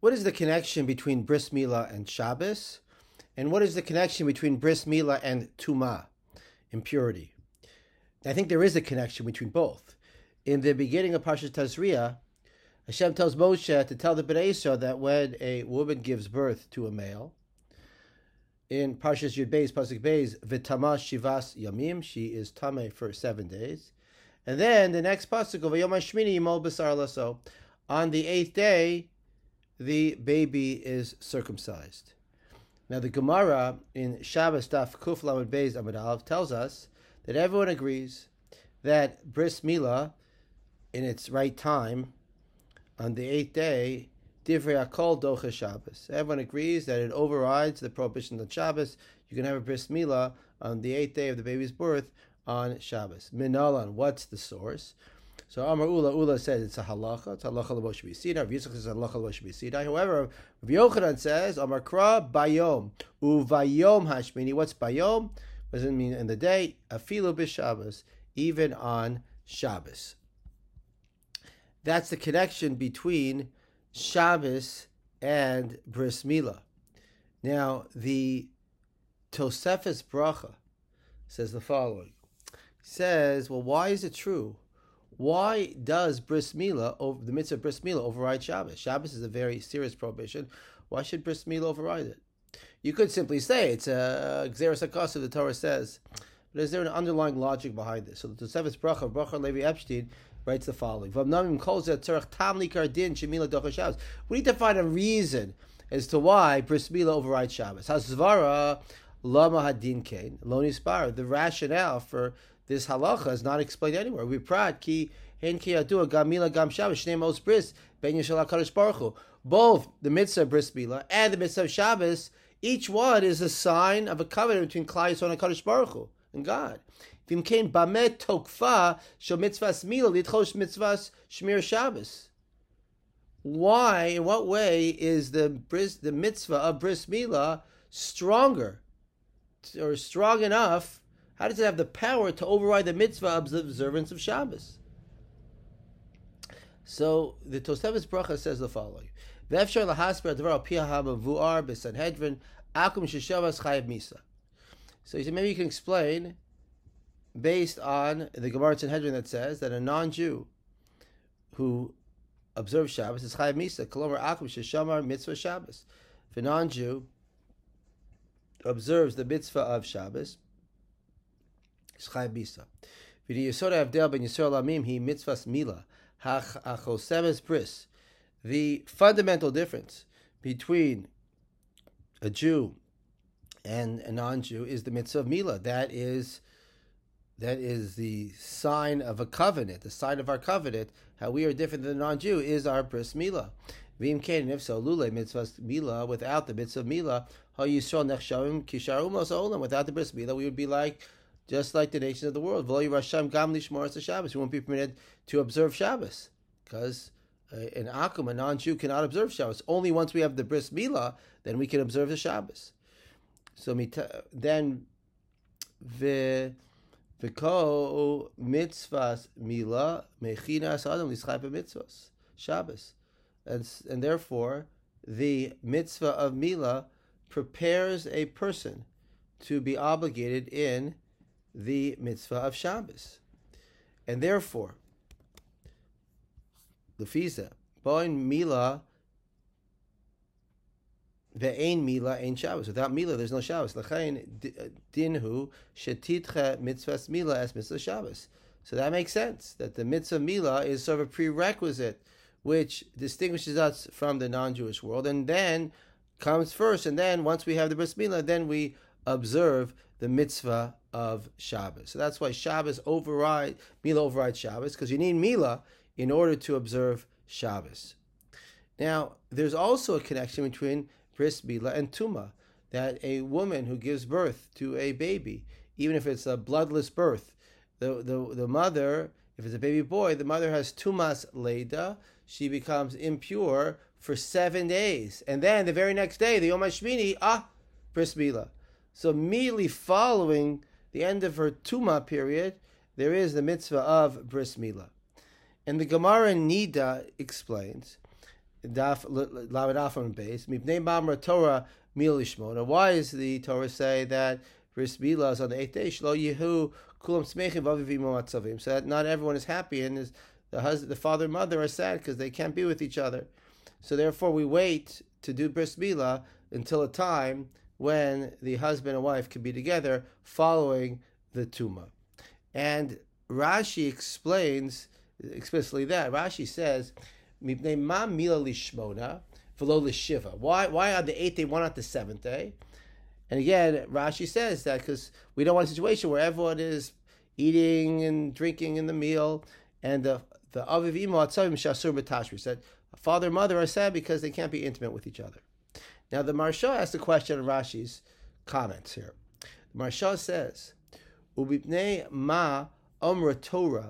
What is the connection between Bris Milah and Shabbos? And what is the connection between Bris Milah and Tumah, impurity? I think there is a connection between both. In the beginning of Parashat Tazria, Hashem tells Moshe to tell the Bnei Yisrael that when a woman gives birth to a male, in Parshas Yud Beis, Pasuk Beis, V'tamah Shivas Yamim, she is tameh for 7 days. And then the next pasuk of V'yom HaShmini Yimol B'sar Laso, on the 8th day, the baby is circumcised. Now the Gemara in Shabbos Daf Kuf Lamed Beis Amud Aleph tells us that everyone agrees that Bris Milah, in its right time, on the 8th day, Divrei Hakol Docha Shabbos. Everyone agrees that it overrides the prohibition on Shabbos. You can have a Bris Milah on the 8th day of the baby's birth on Shabbos. Minalan, what's the source? So Amar Ula says it's a halacha. It's a halacha l'Moshe B'Sidai. Rav Yitzchak says halacha l'Moshe B'Sidai. However, Rav Yochanan says Amar Kra Bayom Uvayom Hashmini. What's Bayom? What does it mean in the day? Afilu b'Shabbos, even on Shabbos. That's the connection between Shabbos and Bris Milah. Now, the Tosefes Bracha says the following. He says, well, why is it true? Why does Bris Milah, the mitzvah of Bris Milah, override Shabbos? Shabbos is a very serious prohibition. Why should Bris Milah override it? You could simply say it's a Gzeras HaKasav, the Torah says. But is there an underlying logic behind this? So the Tosefes Bracha Levi Epstein, writes the following. We need to find a reason as to why Bris Milah overrides Shabbos. Hasvara lama hadin kain lo nispar. The rationale for this halacha is not explained anywhere. We prat ki hen ki yadua gam milah gam Shabbos shnei mos bris ben yishal HaKadosh Baruch Hu. Both the mitzvah of Bris Milah and the mitzvah of Shabbos, each one is a sign of a covenant between Klal Yisrael and HaKadosh Baruch Hu and God. Why, in what way is the mitzvah of Bris Milah stronger or strong enough? How does it have the power to override the mitzvah of the observance of Shabbos? So the Tosefes Bracha says the following. So he said, maybe you can explain based on the Gemara Sanhedrin that says that a non-Jew who observes Shabbos is Chayav Misa, Kolomer Akum Sheshamar Mitzvah Shabbos. If a non-Jew observes the mitzvah of Shabbos, it's Chayav Misa. V'di Yisod Avdel ben Yisrael Lamim hi Mitzvahs Milah hachosemes bris. The fundamental difference between a Jew and a non-Jew is the mitzvah of Milah. That is the sign of a covenant. The sign of our covenant, how we are different than the non-Jew, is our Bris Milah. V'im kain, if so, lule mitzvah Milah, without the mitzvah of Milah, ha Yisrael nechshavim kisharu mos ha'olam. Without the Bris Milah, we would be just like the nations of the world. V'lo yirasham gam lishmor es Shabbos. We won't be permitted to observe Shabbos because in Akum, a non-Jew cannot observe Shabbos. Only once we have the Bris Milah, then we can observe the Shabbos. So then V'ko mitzvahs Milah mechinas adam lischai b'mitzvahs Shabbos, and therefore the mitzvah of Milah prepares a person to be obligated in the mitzvah of Shabbos, and therefore lefiza boin Milah ve'ein Milah ein Shabbos. Without Milah, there's no Shabbos. L'chein dinhu shetitcha mitzvahs Milah as mitzvah Shabbos. So that makes sense that the mitzvah Milah is sort of a prerequisite which distinguishes us from the non-Jewish world, and then comes first. And then once we have the Bris Milah, then we observe the mitzvah of Shabbos. So that's why Milah overrides Shabbos, because you need Milah in order to observe Shabbos. Now, there's also a connection between Bris Milah and Tumah, that a woman who gives birth to a baby, even if it's a bloodless birth, the mother, if it's a baby boy, the mother has Tumas Leida, she becomes impure for 7 days. And then the very next day, the Yom HaShmini, Bris Milah. So immediately following the end of her Tumah period, there is the mitzvah of Bris Milah. And the Gemara Nida explains Daf Lamed Afon base. Mipnei Mamra Torah Mil Lishmona. Why does the Torah say that Bris Milah is on the 8th day? Shlo Yehu Kulam Smechim V'Avivim Matzavim. So that not everyone is happy, and the father and mother are sad because they can't be with each other. So therefore, we wait to do Bris Milah until a time when the husband and wife can be together following the Tumah. And Rashi explains explicitly that. Rashi says, Mipnei ma mila lishmona v'lo lishiva. Why on the 8th day, why not the 7th day? And again, Rashi says that because we don't want a situation where everyone is eating and drinking in the meal, and the aviv imo atzavim shasur b'tashri said, father and mother are sad because they can't be intimate with each other. Now the Maharsha asks a question in Rashi's comments here. The Maharsha says, Ubipnei ma omra Torah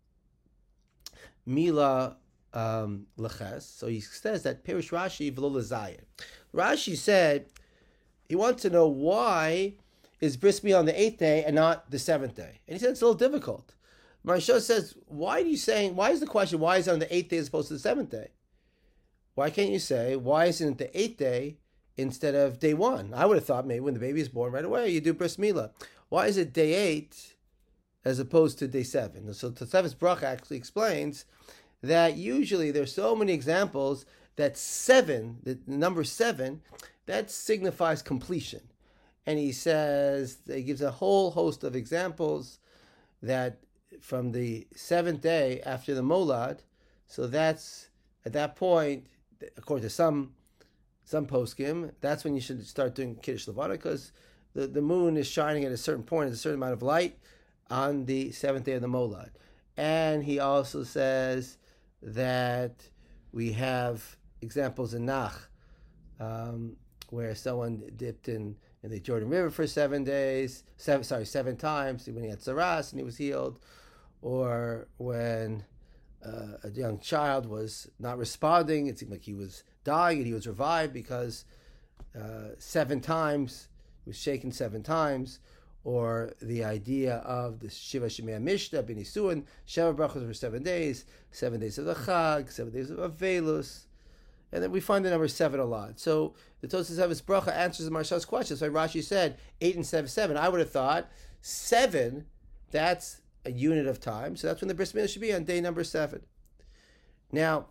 mila leches. So he says that Pirush Rashi v'lo lezayin. Rashi said he wants to know why is Bris Milah on the 8th day and not the 7th day. And he said it's a little difficult. Maharsha says, why is the question, why is it on the 8th day as opposed to the 7th day? Why can't you say, why isn't it the 8th day instead of day 1? I would have thought maybe when the baby is born right away, you do Bris Milah. Why is it day 8 as opposed to day 7? So Tosefes Bracha actually explains that usually there's so many examples that 7, the number 7, that signifies completion. And he gives a whole host of examples that from the 7th day after the Molad, so that's, at that point, according to some poskim, that's when you should start doing Kiddush Levana, because the moon is shining at a certain point, at a certain amount of light on the 7th day of the Molad. And he also says that we have examples in Nach, where someone dipped in the Jordan River for 7 days, 7 times, when he had Saras and he was healed, or when a young child was not responding, it seemed like he was dying and he was revived because 7 times, he was shaken 7 times, or the idea of the Shiva Shemei Mishnah, B'nai Suin, Sheva Brachos for 7 days, 7 days of the Chag, 7 days of Avelus, and then we find the number 7 a lot. So the Tosefes Bracha answers the Maharsha's question. So Rashi said 8 and 7. I would have thought 7, that's a unit of time. So that's when the Bris Milah should be, on day number 7. Now,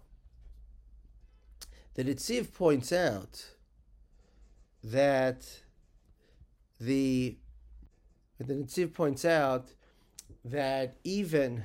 the Netziv points out that even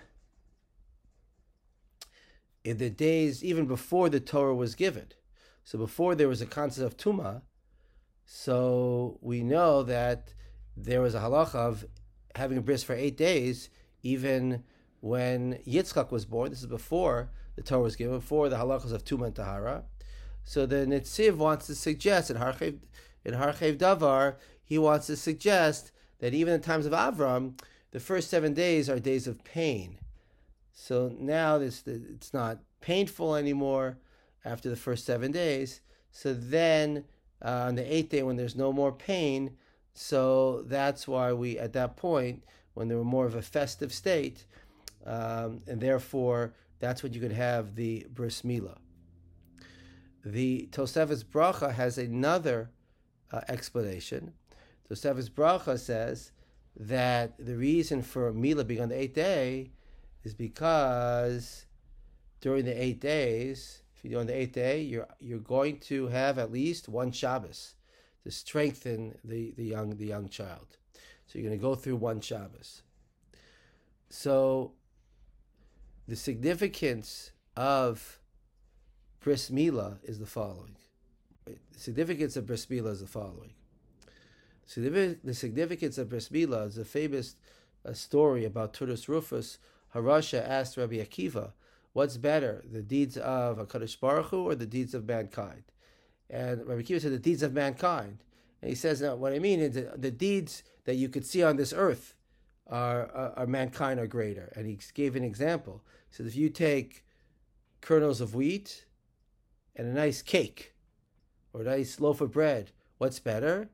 in the days, even before the Torah was given, so before there was a concept of Tumah, so we know that there was a halacha of having a bris for 8 days, even when Yitzchak was born. This is before the Torah was given, before the halachas of Tumah and Tahara. So the Netziv wants to suggest, in Harchev Davar, he wants to suggest that even in times of Avram, the first 7 days are days of pain. So now it's not painful anymore after the first 7 days. So then on the 8th day, when there's no more pain, so that's why we, at that point, when they were more of a festive state, and therefore that's when you could have the Bris Milah. The Tosefes Bracha has another explanation. Tosefes Bracha says that the reason for Milah being on the 8th day is because during the 8 days, if you do on the 8th day, you're going to have at least one Shabbos to strengthen the young child. So you're going to go through one Shabbos. So the significance of Bris Milah is the following. The significance of Bris Milah is the following. The significance of Bris Milah is a famous story about Turdos Rufus. Harasha asked Rabbi Akiva, what's better, the deeds of HaKadosh Baruch Hu or the deeds of mankind? And Rabbi Akiva said, the deeds of mankind. And he says, now what I mean is that the deeds that you could see on this earth are mankind are greater. And he gave an example. He said, if you take kernels of wheat and a nice cake or a nice loaf of bread, what's better?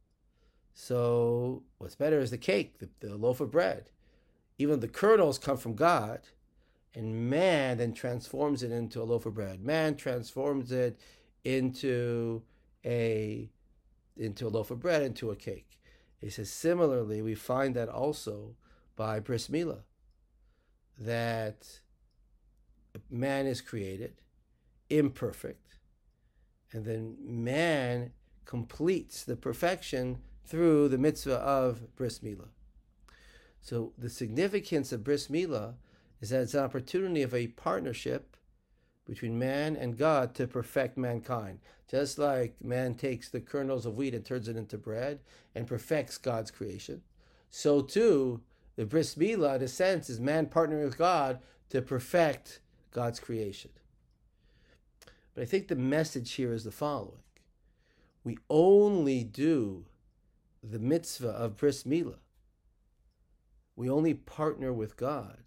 So what's better is the cake, the loaf of bread. Even the kernels come from God, And man then transforms it into a loaf of bread. Man transforms it into a loaf of bread, into a cake. He says, similarly, we find that also by bris milah, that man is created imperfect, and then man completes the perfection through the mitzvah of bris milah. So the significance of bris milah is that it's an opportunity of a partnership between man and God to perfect mankind. Just like man takes the kernels of wheat and turns it into bread and perfects God's creation, so too the bris milah, in a sense, is man partnering with God to perfect God's creation. But I think the message here is the following. We only do the mitzvah of bris milah. We only partner with God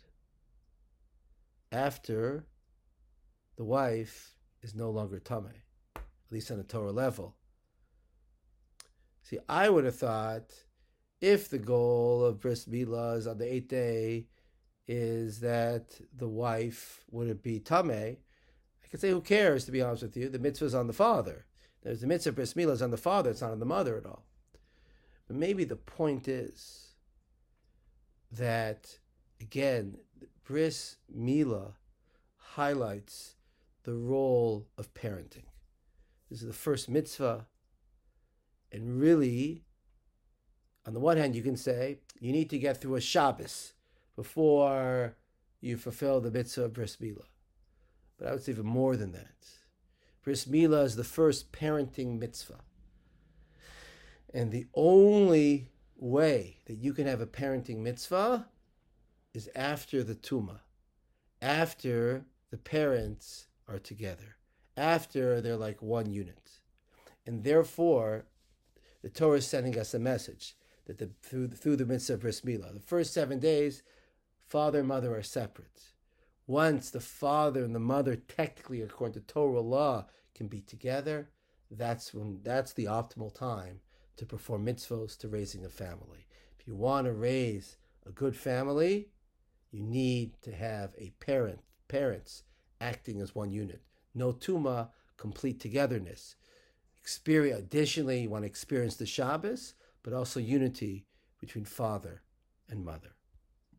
after the wife is no longer tameh, at least on a Torah level. See, I would have thought if the goal of bris milah is on the 8th day is that the wife wouldn't be tameh, I could say, who cares, to be honest with you? The mitzvah is on the father. There's the mitzvah of bris milah is on the father, it's not on the mother at all. But maybe the point is that, again, bris milah highlights the role of parenting. This is the first mitzvah, and really, on the one hand, you can say you need to get through a Shabbos before you fulfill the mitzvah of bris milah. But I would say even more than that. Bris milah is the first parenting mitzvah. And the only way that you can have a parenting mitzvah is after the tumah, after the parents are together, after they're like one unit. And therefore, the Torah is sending us a message that through the mitzvah of bris milah, the first 7 days, father and mother are separate. Once the father and the mother, technically according to Torah law, can be together, that's the optimal time to perform mitzvos, to raising a family. If you want to raise a good family, you need to have a parents acting as one unit. No tumah, complete togetherness. Additionally, you want to experience the Shabbos, but also unity between father and mother.